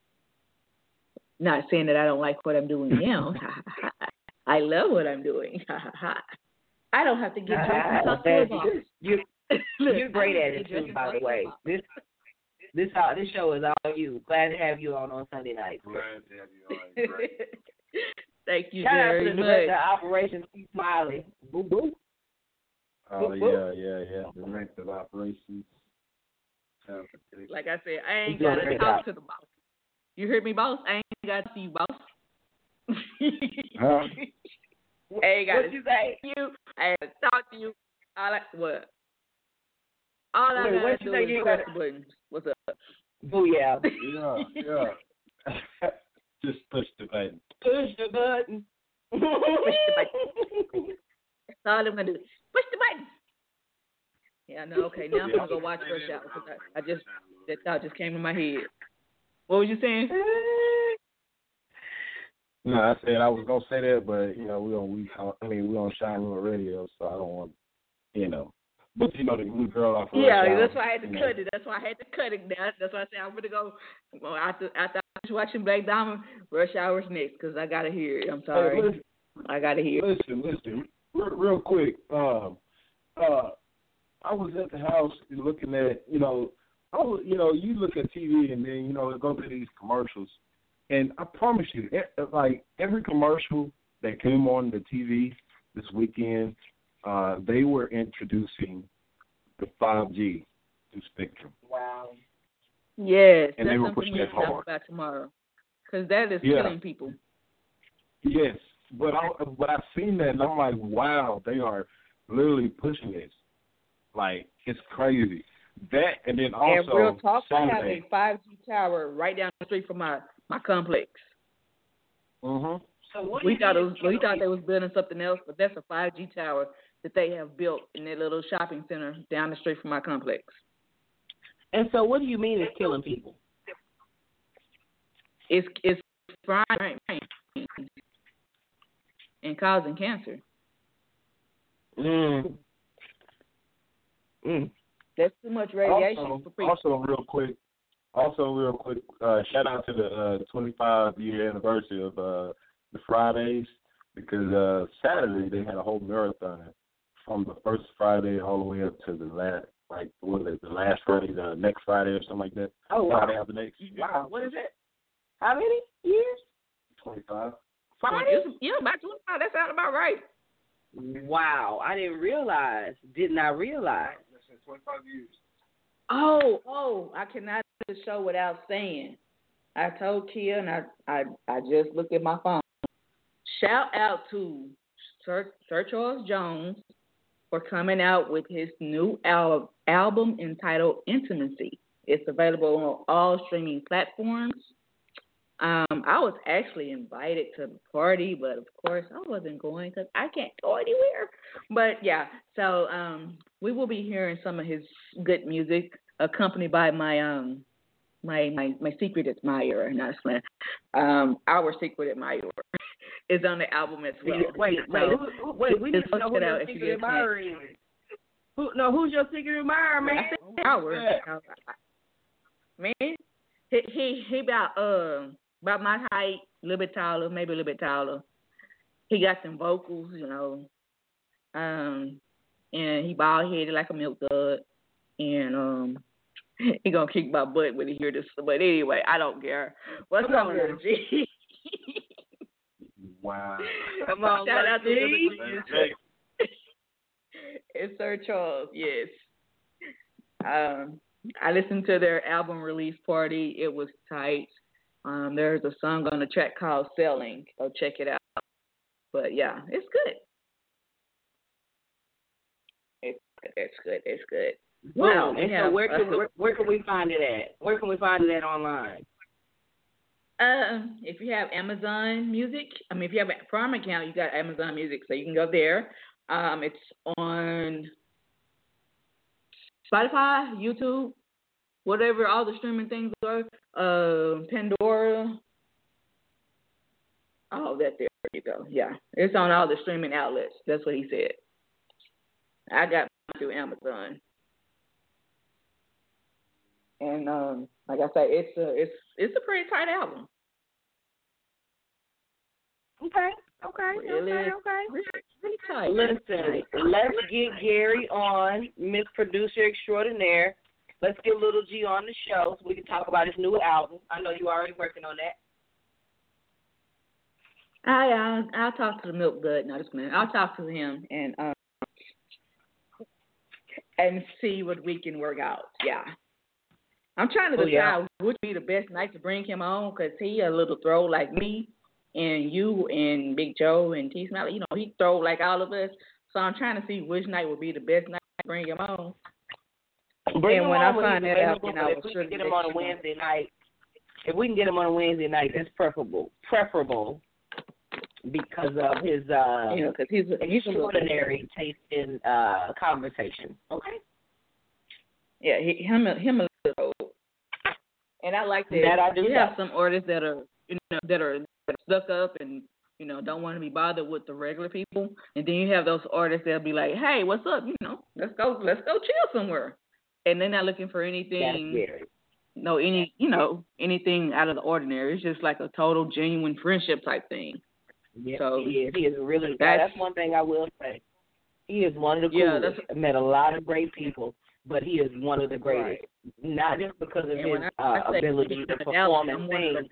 Not saying that I don't like what I'm doing now. I love what I'm doing. I don't have to get drunk and talk to a boss. You're great at it, too, by the way. This show is all you. Glad to have you on Sunday night. Glad to have you on. Great. Thank you Shout very out to the much. director of Operation T. Smiley. Boo boo. Oh, Boo, yeah. The director of operations. Like I said, I ain't got to talk to the boss. You heard me, boss? I ain't got to see you, boss. Huh? I ain't got What you say? you. I ain't got to talk to you. All I got to do is press the buttons. What's up? Boo, yeah. Yeah. Just push the button. Push the button. Push the button. That's all I'm going to do. Push the button. Yeah, no, okay. Now I'm going to go watch Rush Hour because that thought just came in my head. What was you saying? No, I said I was gonna say that, but we on Shine Room Radio, so I don't want, But the new girl off. Yeah, that's why I had to cut it. That's why I had to cut it. That's why I said I'm gonna go after I was watching Black Diamond. Rush Hour's next because I gotta hear it. I'm sorry, hey, listen, I gotta hear it. Listen, real quick. I was at the house looking at, you look at TV and then go to these commercials. And I promise you, every commercial that came on the TV this weekend, they were introducing the 5G to Spectrum. Wow. Yes, and that's they were something pushing we'll it talk hard. about tomorrow. Because that is killing people. Yes, but I've seen that and I'm like, wow, they are literally pushing this. It's crazy. That and then also and real talk, Saturday. I have a 5G tower right down the street from my complex. Mhm. So we thought they was building something else, but that's a 5G tower that they have built in their little shopping center down the street from my complex. And so, what do you mean it's killing people? It's frying and causing cancer. That's too much radiation for people. Also, real quick, shout out to the 25-year anniversary of the Fridays because Saturday they had a whole marathon from the first Friday all the way up to the last, the last Friday, the next Friday or something like that. Oh, wow. Friday after next. Wow, what is it? How many years? 25. Friday? Yeah, about 25. That sounds about right. Wow, I didn't realize. Did not realize. 25 years. Oh, I cannot do the show without saying. I told Kia and I just looked at my phone. Shout out to Sir Charles Jones for coming out with his new album entitled Intimacy. It's available on all streaming platforms. I was actually invited to the party, but of course I wasn't going because I can't go anywhere. But yeah, so we will be hearing some of his good music, accompanied by my my secret admirer, not man, our secret admirer is on the album as well. Wait, we need to know who your secret admirer is. Who's your secret admirer, man? Man, he about my height, a little bit taller, maybe a little bit taller. He got some vocals, and he bald headed like a milk dud, and he gonna kick my butt when he hear this. But anyway, I don't care. What's up, Little G? Wow. Come on, shout out to Little Hey. G. It's Sir Charles, yes. I listened to their album release party. It was tight. There's a song on the track called Selling. Go check it out. But yeah, it's good. It's good. Wow. And so where can we find it at? Where can we find it at online? If you have Amazon Music, if you have a Prime account, you got Amazon Music, so you can go there. It's on Spotify, YouTube, whatever all the streaming things are. Pandora. Oh, there you go. Yeah, it's on all the streaming outlets. That's what he said. I got through Amazon, and like I said, it's a pretty tight album. Okay. Really tight. Listen, let's get Gary on, Miss Producer Extraordinaire. Let's get Little G on the show so we can talk about his new album. I know you're already working on that. I'll talk to the milk dud. No, just a minute. I'll talk to him and see what we can work out. Yeah. I'm trying to decide which would be the best night to bring him on because he a little throw like me and you and Big Joe and T. Smiley. He throw like all of us. So I'm trying to see which night would be the best night to bring him on. Bring him when on I find that out, if we can get him on a Wednesday night, that's preferable because of his because he's extraordinary taste in conversation. Okay. Yeah, him a little. And I like that. I do. You have some artists that are that are stuck up and don't want to be bothered with the regular people, and then you have those artists that'll be like, hey, what's up? Let's go chill somewhere. And they're not looking for anything, anything out of the ordinary. It's just like a total genuine friendship type thing. Yeah, so he is really. That's one thing I will say. He is one of the coolest. I met a lot of great people, but he is one of the greatest. Right. Not just because of his ability to perform and sing.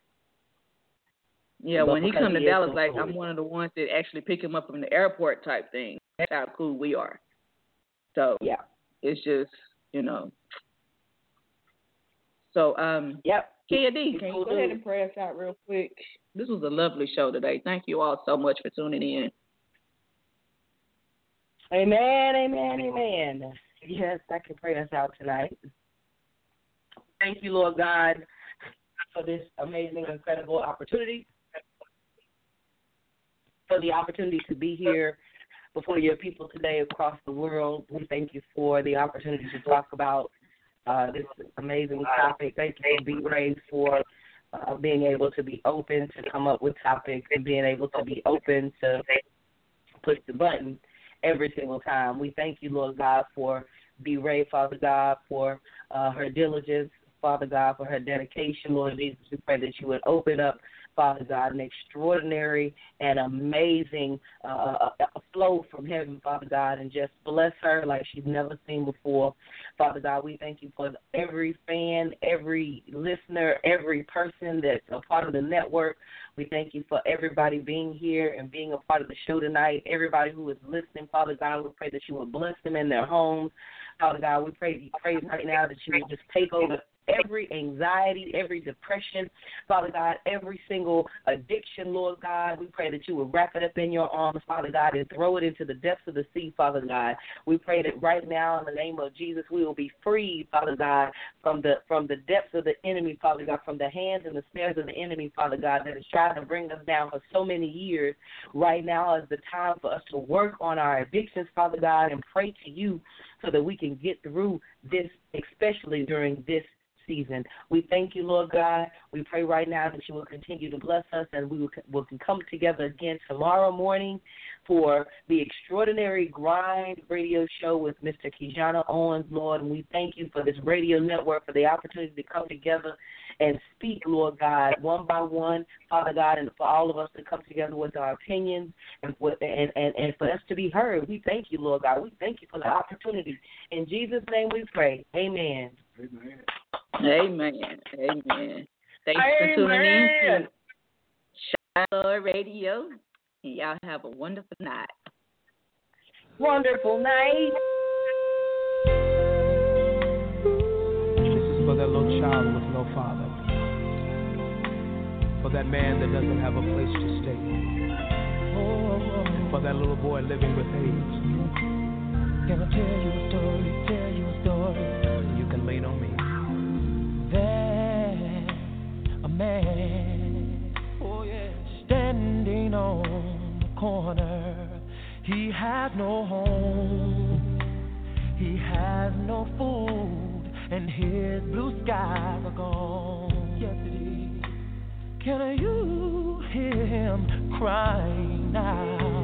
Yeah, when he come to Dallas, I'm one of the ones that actually pick him up from the airport type thing. That's how cool we are. So yeah, it's just So Kia D, can you go ahead and pray us out real quick? This was a lovely show today. Thank you all so much for tuning in. Amen. Yes, I can pray us out tonight. Thank you, Lord God, for this amazing, incredible opportunity, for the opportunity to be here before your people today across the world. We thank you for the opportunity to talk about this amazing topic. Thank you for B-Ray for being able to be open to come up with topics and being able to be open to push the button every single time. We thank you, Lord God, for B-Ray, Father God, for her diligence, Father God, for her dedication. Lord Jesus, we pray that you would open up, Father God, an extraordinary and amazing flow from heaven, Father God, and just bless her like she's never seen before. Father God, we thank you for every fan, every listener, every person that's a part of the network. We thank you for everybody being here and being a part of the show tonight. Everybody who is listening, Father God, we pray that you would bless them in their homes. Father God, we pray right now that you would just take over every anxiety, every depression, Father God, every single addiction, Lord God. We pray that you would wrap it up in your arms, Father God, and throw it into the depths of the sea, Father God. We pray that right now in the name of Jesus we will be freed, Father God, from the depths of the enemy, Father God, from the hands and the snares of the enemy, Father God, that is trying to bring us down for so many years. Right now is the time for us to work on our addictions, Father God, and pray to you so that we can get through this, especially during this season. We thank you, Lord God. We pray right now that you will continue to bless us, and we will come together again tomorrow morning for the Extraordinary Grind radio show with Mr. Kijana Owens, Lord. And we thank you for this radio network, for the opportunity to come together and speak, Lord God, one by one, Father God, and for all of us to come together with our opinions and for us to be heard. We thank you, Lord God. We thank you for the opportunity. In Jesus' name we pray. Amen. Amen. Amen. Thanks for tuning in to Shiloh Radio. And y'all have a wonderful night. Wonderful night. This is for that little child with no father. For that man that doesn't have a place to stay. And for that little boy living with AIDS. Can I tell you a story? Tell you a story. You can lean on me. There's a man, standing on the corner. He has no home, he has no food, and his blue skies are gone. Yes, it is. Can you hear him crying now?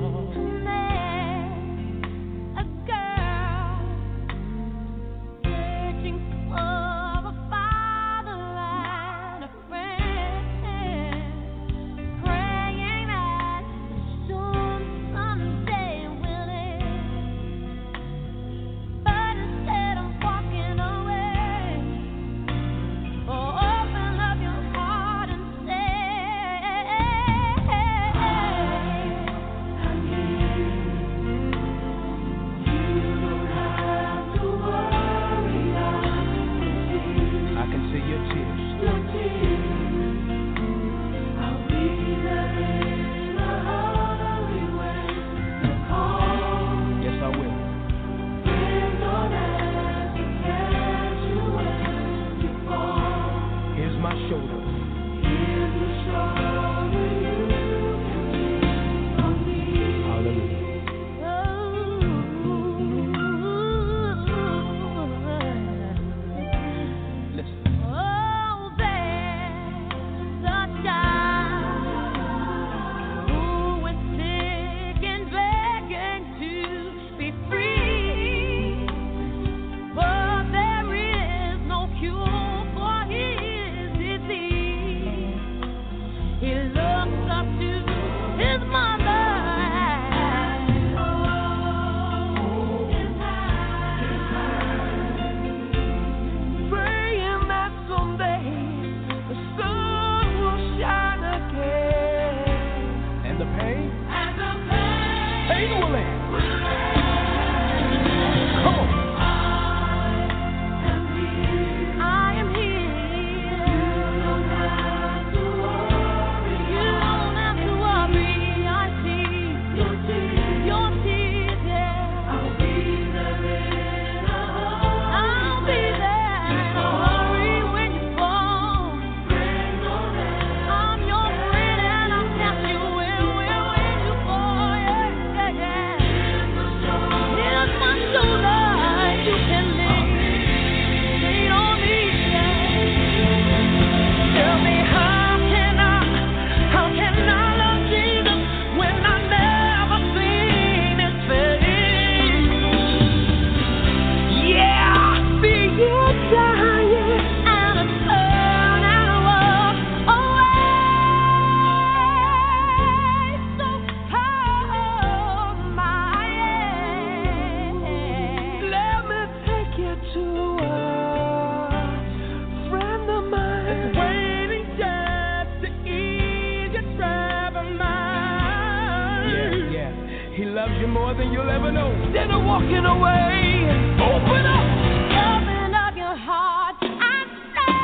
Walking away, open up your heart and say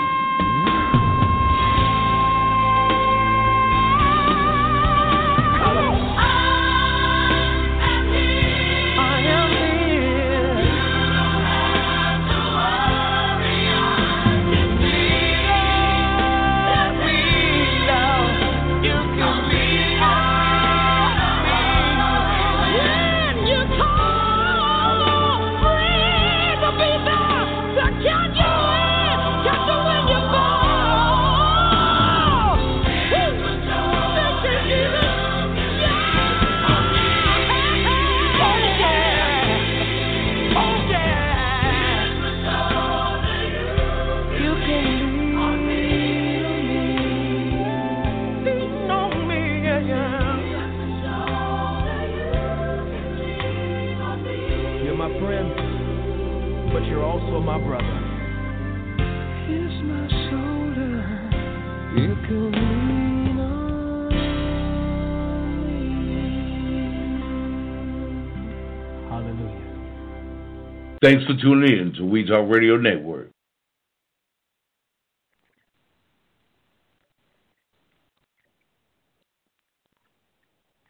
for my brother. Here's my shoulder. You can lean on me. Hallelujah. Thanks for tuning in to We Talk Radio Network.